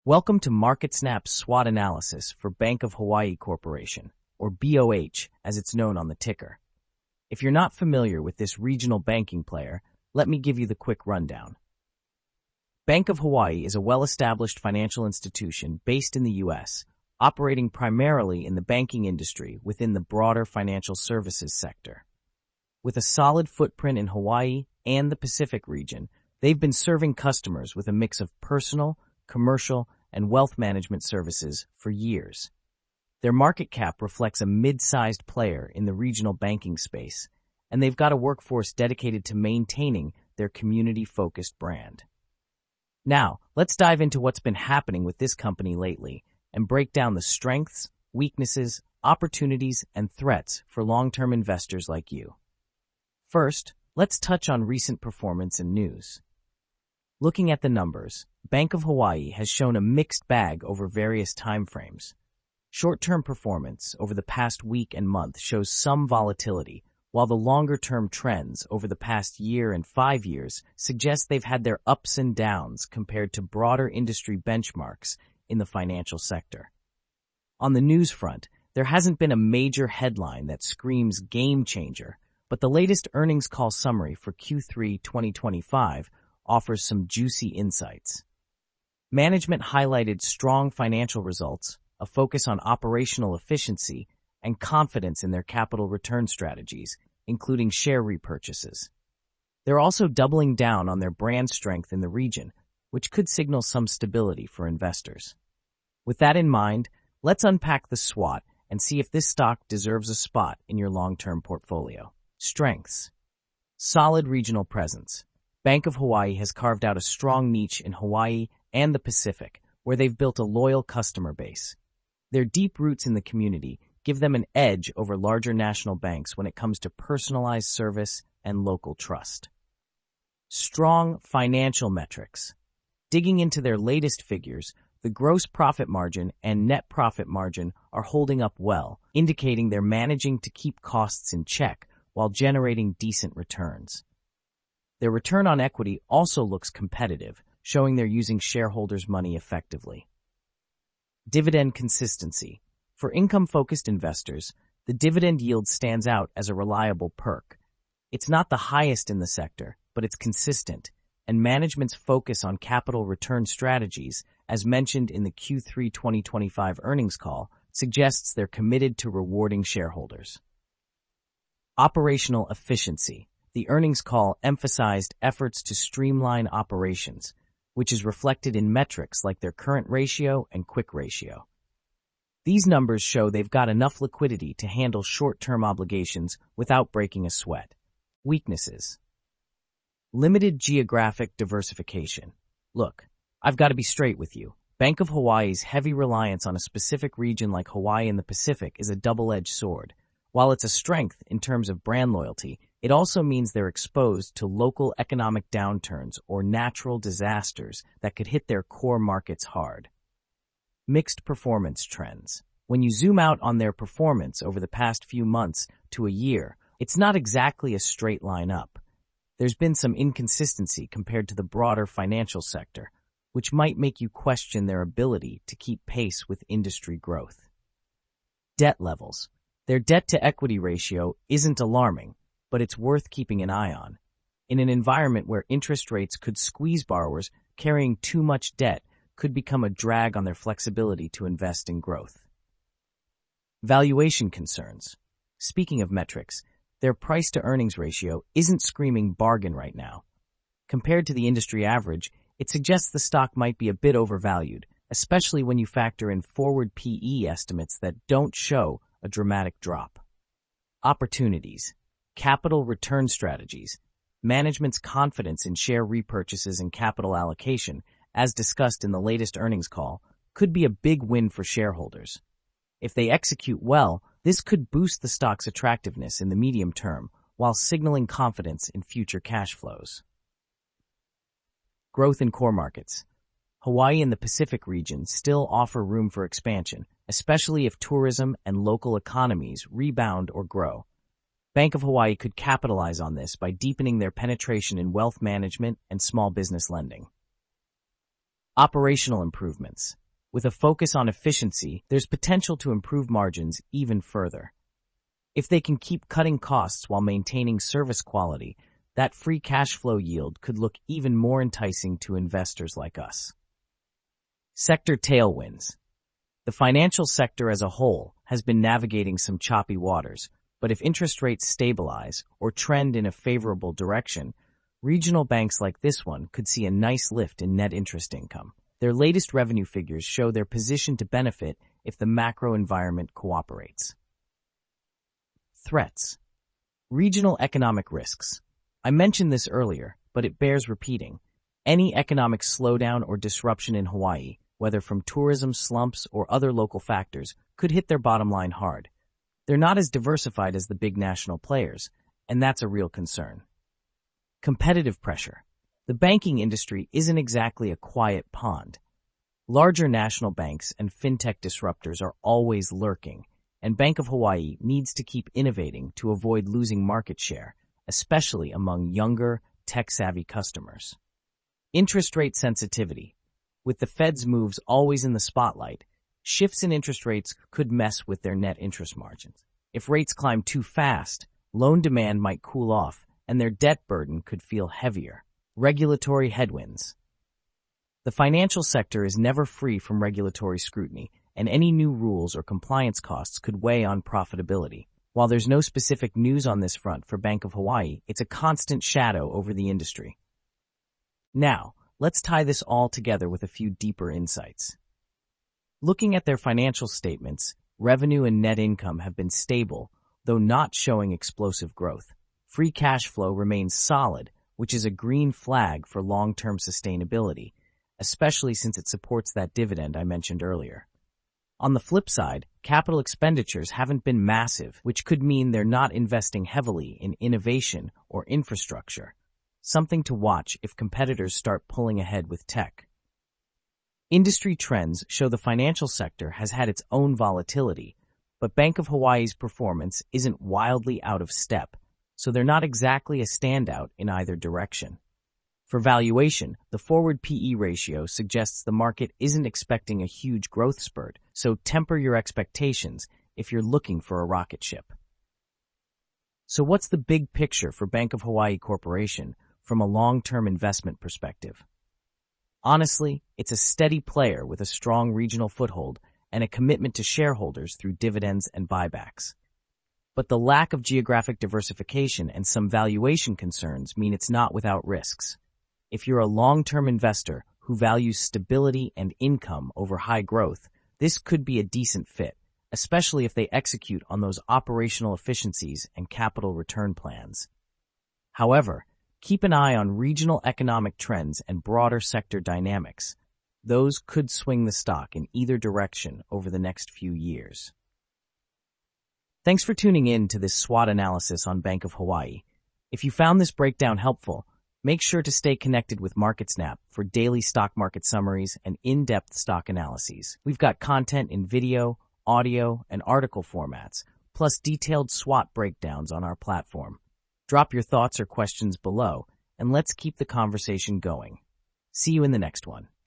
Welcome to MarketSnap's SWOT analysis for Bank of Hawaii Corporation, or BOH as it's known on the ticker. If you're not familiar with this regional banking player, let me give you the quick rundown. Bank of Hawaii is a well-established financial institution based in the U.S., operating primarily in the banking industry within the broader financial services sector. With a solid footprint in Hawaii and the Pacific region, they've been serving customers with a mix of personal, commercial, and wealth management services for years. Their market cap reflects a mid-sized player in the regional banking space, and they've got a workforce dedicated to maintaining their community-focused brand. Now, let's dive into what's been happening with this company lately and break down the strengths, weaknesses, opportunities, and threats for long-term investors like you. First, let's touch on recent performance and news. Looking at the numbers, Bank of Hawaii has shown a mixed bag over various timeframes. Short-term performance over the past week and month shows some volatility, while the longer-term trends over the past year and 5 years suggest they've had their ups and downs compared to broader industry benchmarks in the financial sector. On the news front, there hasn't been a major headline that screams game changer, but the latest earnings call summary for Q3 2025 offers some juicy insights. Management highlighted strong financial results, a focus on operational efficiency, and confidence in their capital return strategies, including share repurchases. They're also doubling down on their brand strength in the region, which could signal some stability for investors. With that in mind, let's unpack the SWOT and see if this stock deserves a spot in your long-term portfolio. Strengths. Solid regional presence. Bank of Hawaii has carved out a strong niche in Hawaii and the Pacific, where they've built a loyal customer base. Their deep roots in the community give them an edge over larger national banks when it comes to personalized service and local trust. Strong financial metrics. Digging into their latest figures, the gross profit margin and net profit margin are holding up well, indicating they're managing to keep costs in check while generating decent returns. Their return on equity also looks competitive, showing they're using shareholders' money effectively. Dividend consistency. For income-focused investors, the dividend yield stands out as a reliable perk. It's not the highest in the sector, but it's consistent, and management's focus on capital return strategies, as mentioned in the Q3 2025 earnings call, suggests they're committed to rewarding shareholders. Operational efficiency. The earnings call emphasized efforts to streamline operations, which is reflected in metrics like their current ratio and quick ratio. These numbers show they've got enough liquidity to handle short-term obligations without breaking a sweat. Weaknesses. Limited geographic diversification. Look, I've got to be straight with you. Bank of Hawaii's heavy reliance on a specific region like Hawaii and the Pacific is a double-edged sword. While it's a strength in terms of brand loyalty, it also means they're exposed to local economic downturns or natural disasters that could hit their core markets hard. Mixed performance trends. When you zoom out on their performance over the past few months to a year, it's not exactly a straight line up. There's been some inconsistency compared to the broader financial sector, which might make you question their ability to keep pace with industry growth. Debt levels. Their debt-to-equity ratio isn't alarming, but it's worth keeping an eye on. In an environment where interest rates could squeeze borrowers, carrying too much debt could become a drag on their flexibility to invest in growth. Valuation concerns. Speaking of metrics, their price-to-earnings ratio isn't screaming bargain right now. Compared to the industry average, it suggests the stock might be a bit overvalued, especially when you factor in forward PE estimates that don't show a dramatic drop. Opportunities. Capital return strategies. Management's confidence in share repurchases and capital allocation, as discussed in the latest earnings call, could be a big win for shareholders. If they execute well, this could boost the stock's attractiveness in the medium term while signaling confidence in future cash flows. Growth in core markets. Hawaii and the Pacific region still offer room for expansion, especially if tourism and local economies rebound or grow. Bank of Hawaii could capitalize on this by deepening their penetration in wealth management and small business lending. Operational improvements. With a focus on efficiency, there's potential to improve margins even further. If they can keep cutting costs while maintaining service quality, that free cash flow yield could look even more enticing to investors like us. Sector tailwinds. The financial sector as a whole has been navigating some choppy waters, but if interest rates stabilize or trend in a favorable direction, regional banks like this one could see a nice lift in net interest income. Their latest revenue figures show they're positioned to benefit if the macro environment cooperates. Threats. Regional economic risks. I mentioned this earlier, but it bears repeating. Any economic slowdown or disruption in Hawaii, whether from tourism slumps or other local factors, could hit their bottom line hard. They're not as diversified as the big national players, and that's a real concern. Competitive pressure. The banking industry isn't exactly a quiet pond. Larger national banks and fintech disruptors are always lurking, and Bank of Hawaii needs to keep innovating to avoid losing market share, especially among younger, tech-savvy customers. Interest rate sensitivity. With the Fed's moves always in the spotlight, shifts in interest rates could mess with their net interest margins. If rates climb too fast, loan demand might cool off, and their debt burden could feel heavier. Regulatory headwinds. The financial sector is never free from regulatory scrutiny, and any new rules or compliance costs could weigh on profitability. While there's no specific news on this front for Bank of Hawaii, it's a constant shadow over the industry. Now, let's tie this all together with a few deeper insights. Looking at their financial statements, revenue and net income have been stable, though not showing explosive growth. Free cash flow remains solid, which is a green flag for long-term sustainability, especially since it supports that dividend I mentioned earlier. On the flip side, capital expenditures haven't been massive, which could mean they're not investing heavily in innovation or infrastructure, something to watch if competitors start pulling ahead with tech. Industry trends show the financial sector has had its own volatility, but Bank of Hawaii's performance isn't wildly out of step, so they're not exactly a standout in either direction. For valuation, the forward PE ratio suggests the market isn't expecting a huge growth spurt, so temper your expectations if you're looking for a rocket ship. So what's the big picture for Bank of Hawaii Corporation from a long-term investment perspective? Honestly, it's a steady player with a strong regional foothold and a commitment to shareholders through dividends and buybacks. But the lack of geographic diversification and some valuation concerns mean it's not without risks. If you're a long-term investor who values stability and income over high growth, this could be a decent fit, especially if they execute on those operational efficiencies and capital return plans. However, keep an eye on regional economic trends and broader sector dynamics. Those could swing the stock in either direction over the next few years. Thanks for tuning in to this SWOT analysis on Bank of Hawaii. If you found this breakdown helpful, make sure to stay connected with MarketSnap for daily stock market summaries and in-depth stock analyses. We've got content in video, audio, and article formats, plus detailed SWOT breakdowns on our platform. Drop your thoughts or questions below, and let's keep the conversation going. See you in the next one.